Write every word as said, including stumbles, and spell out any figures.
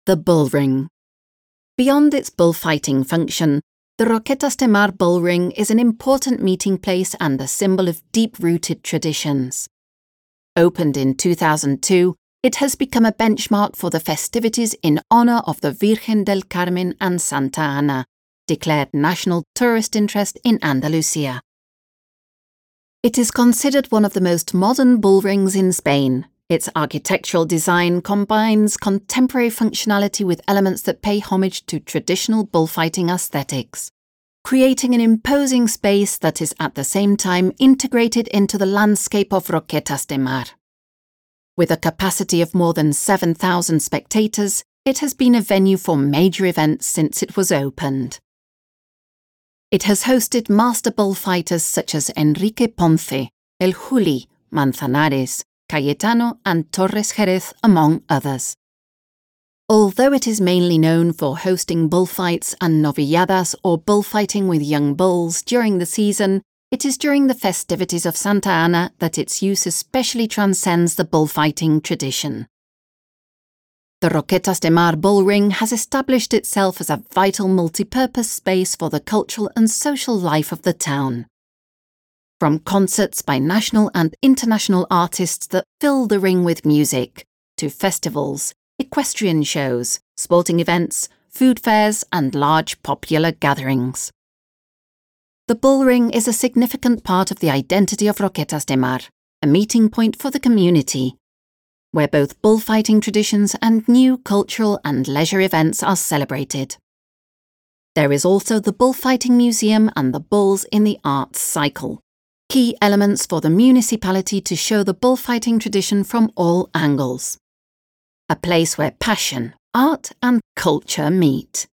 The bullring. Beyond its bullfighting function, the Roquetas de Mar bullring is an important meeting place and a symbol of deep-rooted traditions. Opened in two thousand two, it has become a benchmark for the festivities in honour of the Virgen del Carmen and Santa Ana, declared national tourist interest in Andalusia. It is considered one of the most modern bullrings in Spain. Its architectural design combines contemporary functionality with elements that pay homage to traditional bullfighting aesthetics, creating an imposing space that is at the same time integrated into the landscape of Roquetas de Mar. With a capacity of more than seven thousand spectators, it has been a venue for major events since it was opened. It has hosted master bullfighters such as Enrique Ponce, El Juli, Manzanares, Cayetano and Torres Jerez, among others. Although it is mainly known for hosting bullfights and novilladas or bullfighting with young bulls during the season, it is during the festivities of Santa Ana that its use especially transcends the bullfighting tradition. The Roquetas de Mar bullring has established itself as a vital multi-purpose space for the cultural and social life of the town. From concerts by national and international artists that fill the ring with music, to festivals, equestrian shows, sporting events, food fairs and large popular gatherings. The bullring is a significant part of the identity of Roquetas de Mar, a meeting point for the community, where both bullfighting traditions and new cultural and leisure events are celebrated. There is also the Bullfighting Museum and the Bulls in the Arts Cycle, key elements for the municipality to show the bullfighting tradition from all angles. A place where passion, art and culture meet.